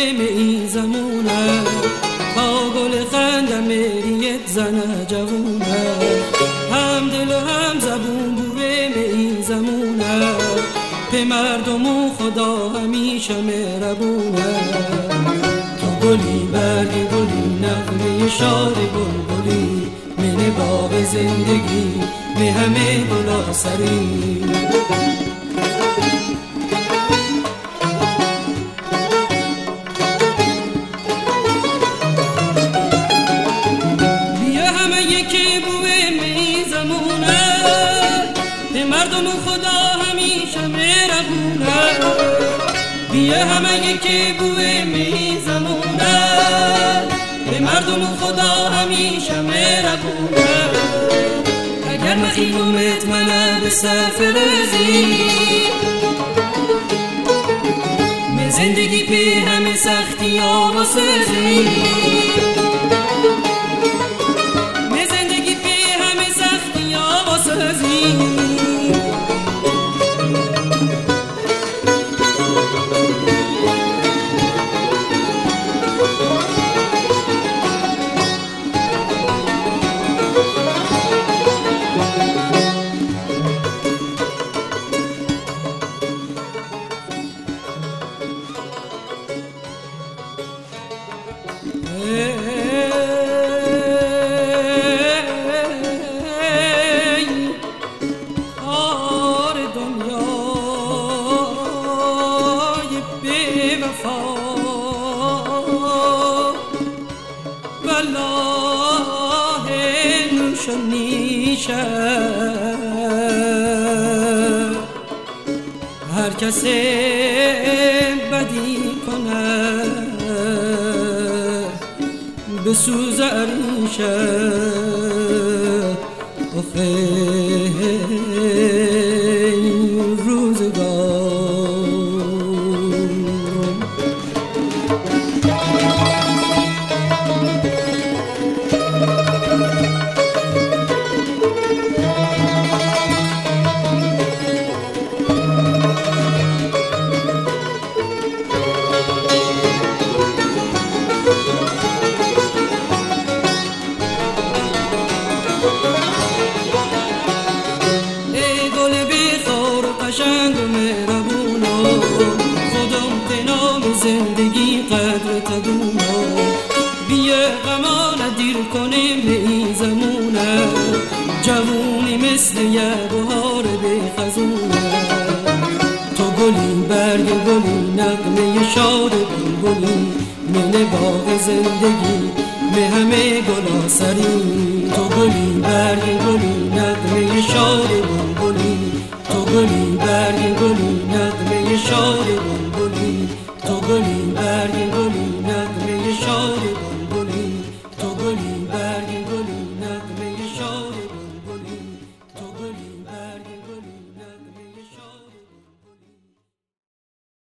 می زمونه تا گل خندم میریت زنه جوونه هم دل و هم زبون بوی می زمونه به مردم و خدا همیشه مهربونه تو گلی برگ گلی نغمه شاد بلبلی من باغ زندگی به همه گلا سری مردم خدا همیشه مهربونه بیا همه یکی بوی میزمونه به مردم خدا همیشه مهربونه اگر مخیومت منه به سفرزی می زندگی پی همه سختی ها و سزی می زندگی پی همه سختی ها و سزی نیشه هر کسی بدی کنه به سوز عریشه روزگار قشنگ و مهربونو خودم تنام زندگی قدر تدونو بیا غمانه دیر کنیم به زمونه جوونی مثل یه بهار به خزونه تو گلی برگ گلی نغمه شاد بلبلی من باغ زندگی به همه گلا سری تو گلی برگ گلی نغمه شاد بلبلی تو گلی برگ گلی نغمه شاد بلبلی تو گلی برگ